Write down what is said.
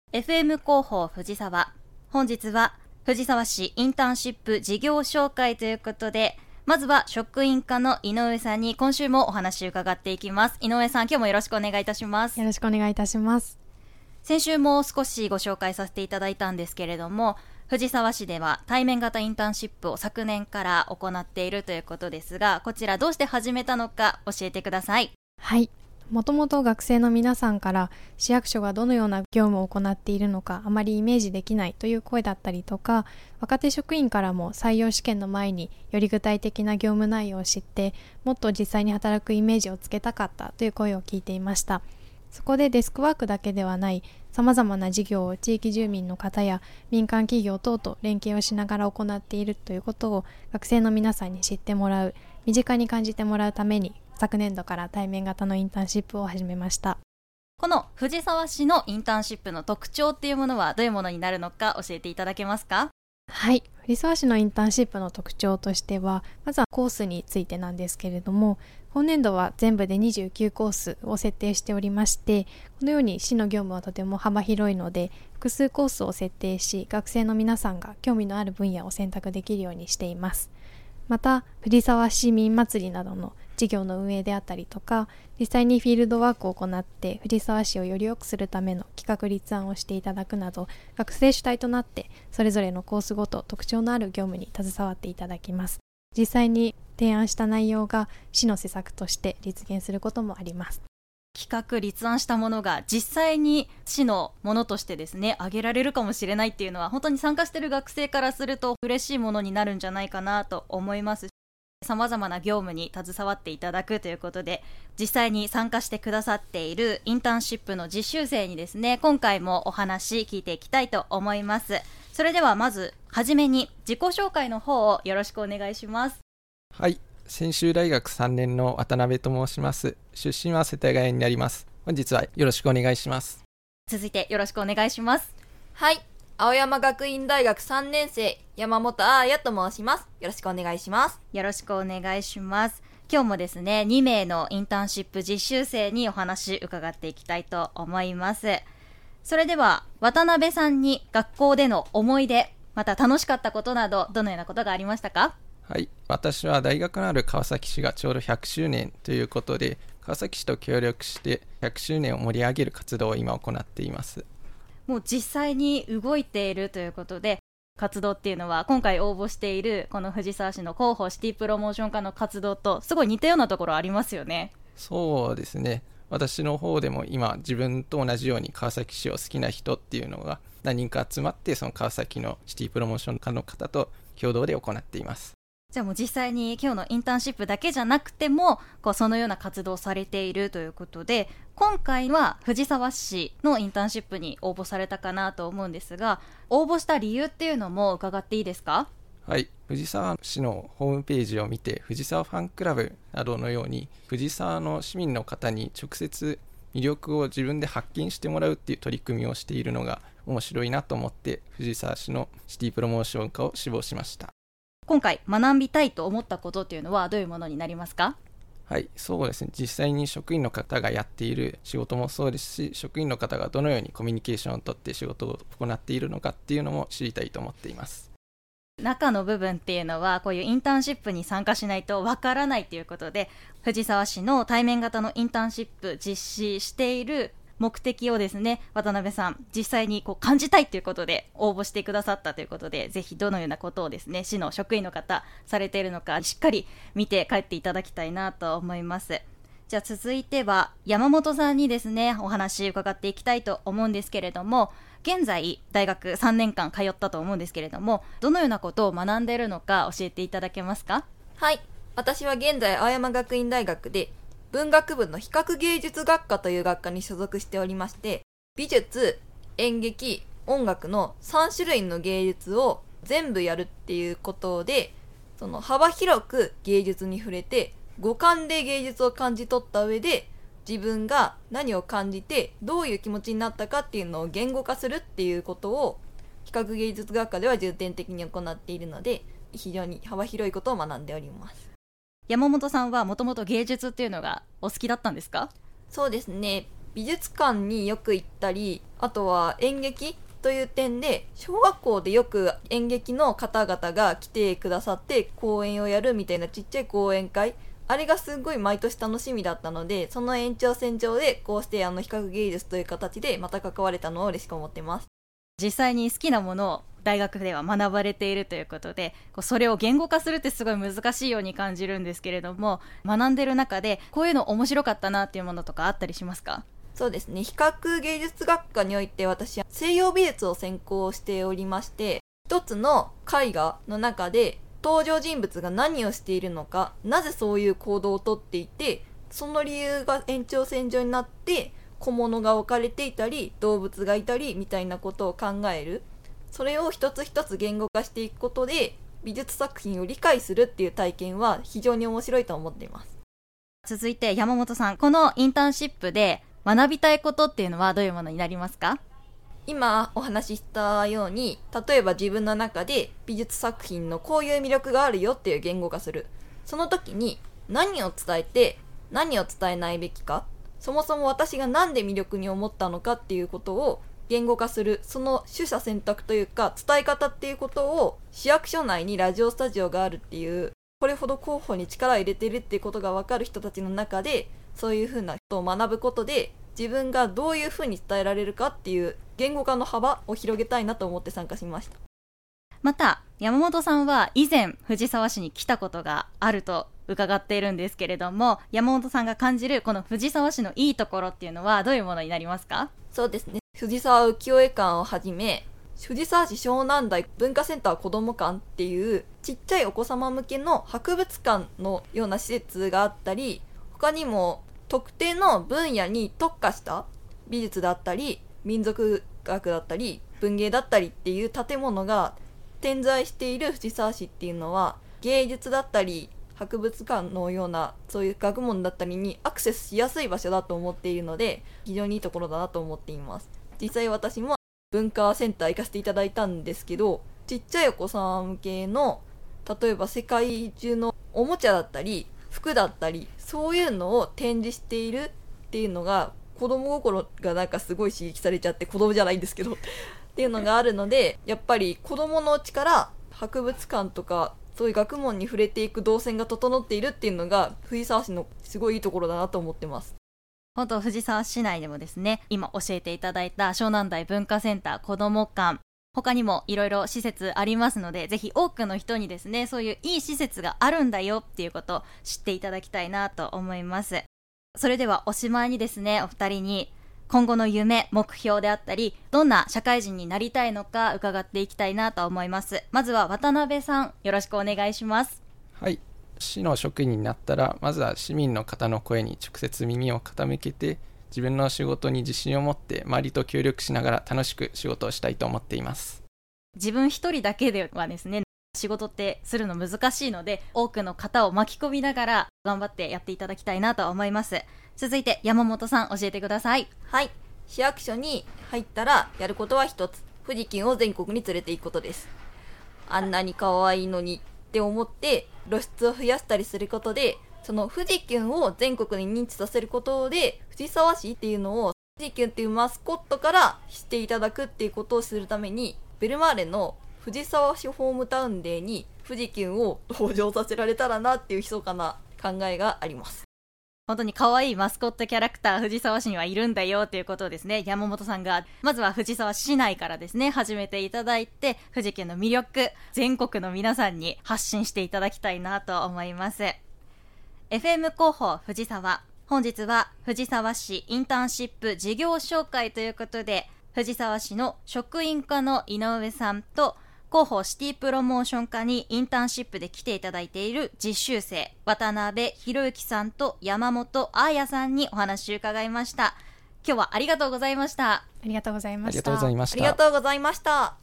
FM 広報藤沢。本日は藤沢市インターンシップ事業紹介ということで、まずは職員課の井上さんに今週もお話を伺っていきます。井上さん、今日もよろしくお願いいたします。 よろしくお願いいたします。 先週も少しご紹介させていただいたんですけれども、藤沢市では対面型インターンシップを昨年から行っているということですが、こちらどうして始めたのか教えてください。 はい。もともと学生の皆さんから市役所がどのような業務を行っているのかあまりイメージできないという声だったりとか、若手職員からも採用試験の前により具体的な業務内容を知ってもっと実際に働くイメージをつけたかったという声を聞いていました。そこでデスクワークだけではないさまざまな事業を地域住民の方や民間企業等と連携をしながら行っているということを学生の皆さんに知ってもらう、身近に感じてもらうために昨年度から対面型のインターンシップを始めました。 この藤沢市のインターンシップの特徴っていうものはどういうものになるのか教えていただけますか？ はい、藤沢市のインターンシップの特徴としては、まずはコースについてなんですけれども、今年度は全部で29コースを設定しておりまして、このように市の業務はとても幅広いので、複数コースを設定し、学生の皆さんが興味のある分野を選択できるようにしています。また、藤沢市民祭りなどの事業の運営であったりとか、実際にフィールドワークを行って藤沢市をより良くするための企画立案をしていただくなど、学生主体となってそれぞれのコースごと特徴のある業務に携わっていただきます。実際に提案した内容が市の施策として実現することもあります。 企画立案したものが実際に市のものとしてですね挙げられるかもしれないっていうのは、本当に参加している学生からすると嬉しいものになるんじゃないかなと思います。さまざまな業務に携わっていただくということで、実際に参加してくださっているインターンシップの実習生にですね、今回もお話聞いていきたいと思います。それではまずはじめに自己紹介の方をよろしくお願いします。 はい、専修大学3年の渡辺と申します。出身は世田谷になります。本日はよろしくお願いします。 続いてよろしくお願いします。 はい、青山学院大学3年生山本あーやと申します。よろしくお願いします。 よろしくお願いします。今日もですね、2名のインターンシップ実習生にお話伺っていきたいと思います。それでは渡辺さんに学校での思い出、また楽しかったことなどどのようなことがありましたか？ はい、私は大学のある川崎市がちょうど100周年ということで、川崎市と協力して100周年を盛り上げる活動を今行っています。 もう実際に動いているということで、活動っていうのは今回応募しているこの藤沢市の広報シティプロモーション課の活動とすごい似たようなところありますよね。 そうですね、私の方でも今自分と同じように川崎市を好きな人っていうのが何人か集まって、その川崎のシティプロモーション課の方と共同で行っています。 じゃあもう実際に今日のインターンシップだけじゃなくてもそのような活動をされているということで、今回は藤沢市のインターンシップに応募されたかなと思うんですが、応募した理由っていうのも伺っていいですか？ はい、藤沢市のホームページを見て、藤沢ファンクラブなどのように藤沢の市民の方に直接魅力を自分で発見してもらうっていう取り組みをしているのが面白いなと思って、藤沢市のシティプロモーション課を志望しました。 今回学びたいと思ったことっていうのはどういうものになりますか？ はい、そうですね、実際に職員の方がやっている仕事もそうですし、職員の方がどのようにコミュニケーションをとって仕事を行っているのかっていうのも知りたいと思っています。 中の部分っていうのはこういうインターンシップに参加しないとわからないということで、藤沢市の対面型のインターンシップ実施している目的をですね、渡辺さん実際に感じたいということで応募してくださったということで、ぜひどのようなことをですね、市の職員の方されているのかしっかり見て帰っていただきたいなと思います。じゃあ続いては山本さんにですね、お話伺っていきたいと思うんですけれども、現在大学3年間通ったと思うんですけれども、どのようなことを学んでいるのか教えていただけますか？ はい、私は現在青山学院大学で文学部の比較芸術学科という学科に所属しておりまして、美術、演劇、音楽の3種類の芸術を全部やるっていうことで、その幅広く芸術に触れて五感で芸術を感じ取った上で、自分が何を感じてどういう気持ちになったかっていうのを言語化するっていうことを比較芸術学科では重点的に行っているので、非常に幅広いことを学んでおります。 山本さんはもともと芸術っていうのがお好きだったんですか？ そうですね、 美術館によく行ったり、あとは演劇という点で小学校でよく演劇の方々が来てくださって公演をやるみたいなちっちゃい講演会、あれがすごい毎年楽しみだったので、その延長線上でこうして比較芸術という形でまた関われたのを嬉しく思ってます。 実際に好きなものを大学では学ばれているということで、それを言語化するってすごい難しいように感じるんですけれども、学んでる中でこういうの面白かったなっていうものとかあったりしますか？ そうですね、比較芸術学科において私は西洋美術を専攻しておりまして、一つの絵画の中で登場人物が何をしているのか、なぜそういう行動をとっていて、その理由が延長線上になって小物が置かれていたり動物がいたりみたいなことを考える、それを一つ一つ言語化していくことで美術作品を理解するっていう体験は非常に面白いと思っています。 続いて山本さん、このインターンシップで学びたいことっていうのはどういうものになりますか？ 今お話ししたように、例えば自分の中で美術作品のこういう魅力があるよっていう言語化する、その時に何を伝えて何を伝えないべきか、そもそも私がなんで魅力に思ったのかっていうことを言語化する、その取捨選択というか伝え方っていうことを市役所内にラジオスタジオがあるっていう、これほど広報に力を入れてるっていうことが分かる人たちの中で、そういうふうなことを学ぶことで自分がどういうふうに伝えられるかっていう言語化の幅を広げたいなと思って参加しました。 また山本さんは以前藤沢市に来たことがあると伺っているんですけれども、山本さんが感じるこの藤沢市のいいところっていうのはどういうものになりますか？ そうですね、藤沢浮世絵館をはじめ藤沢市湘南台文化センター子ども館っていうちっちゃいお子様向けの博物館のような施設があったり、他にも特定の分野に特化した美術だったり民族学だったり文芸だったりっていう建物が点在している藤沢市っていうのは、芸術だったり博物館のようなそういう学問だったりにアクセスしやすい場所だと思っているので、非常にいいところだなと思っています。実際私も文化センター行かせていただいたんですけど、ちっちゃいお子様向けの例えば世界中のおもちゃだったり服だったり、そういうのを展示しているっていうのが子供心がなんかすごい刺激されちゃって、子供じゃないんですけどっていうのがあるので、やっぱり子供のうちから博物館とかそういう学問に触れていく動線が整っているっていうのが藤沢市のすごいいいところだなと思ってます。 本当藤沢市内でもですね、今教えていただいた湘南台文化センター子ども館、他にもいろいろ施設ありますので、ぜひ多くの人にですね、そういういい施設があるんだよっていうことを知っていただきたいなと思います。それではおしまいにですね、お二人に今後の夢、目標であったり、どんな社会人になりたいのか伺っていきたいなと思います。まずは渡辺さん、よろしくお願いします。 はい、市の職員になったら、まずは市民の方の声に直接耳を傾けて、自分の仕事に自信を持って周りと協力しながら楽しく仕事をしたいと思っています。 自分一人だけではですね、仕事ってするの難しいので、多くの方を巻き込みながら頑張ってやっていただきたいなと思います。続いて山本さん、教えてください。 はい、市役所に入ったらやることは一つ、富士金を全国に連れて行くことです。あんなに可愛いのにって思って露出を増やしたりすることで、その富士急を全国に認知させることで、藤沢市っていうのを富士急っていうマスコットから知っていただくっていうことをするために、ベルマーレの藤沢市ホームタウンデーに富士急を登場させられたらなっていう密かな考えがあります。 本当に可愛いマスコットキャラクター藤沢市にはいるんだよということをですね、山本さんがまずは藤沢市内からですね始めていただいて、富士急の魅力全国の皆さんに発信していただきたいなと思います。 FM 広報藤沢、本日は藤沢市インターンシップ事業紹介ということで、藤沢市の職員課の井上さんと広報シティプロモーション課にインターンシップで来ていただいている実習生渡辺博之さんと山本彩さんにお話を伺いました。今日はありがとうございました。 ありがとうございました。 ありがとうございました。 ありがとうございました。